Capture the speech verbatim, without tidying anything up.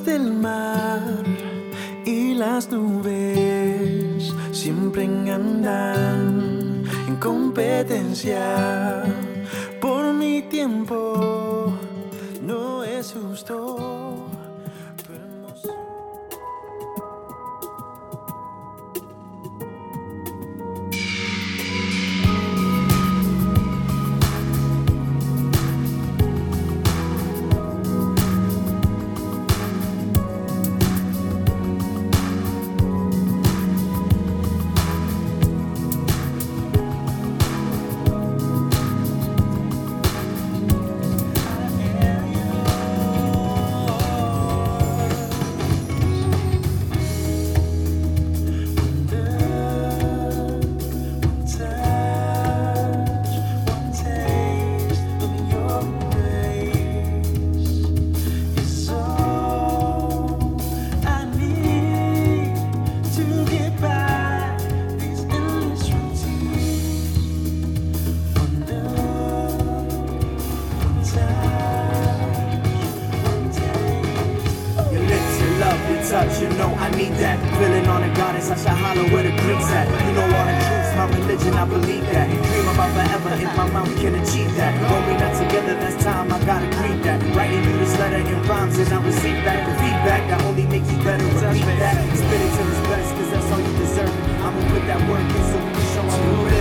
olas del mar y las nubes siempre andan en competencia. Por mi tiempo no es justo. Touch, you know I need that. Feeling on a goddess, I should holler where the Greeks at. You know all the truths, my religion, I believe that. Dream about forever if my mouth can achieve that. When we not together, that's time, I gotta grieve that. Writing you this letter in rhymes and I receive back the feedback that only makes you better. Repeat that. Spit it till it's best, cause that's all you deserve. I'ma put that work in so we can show I'm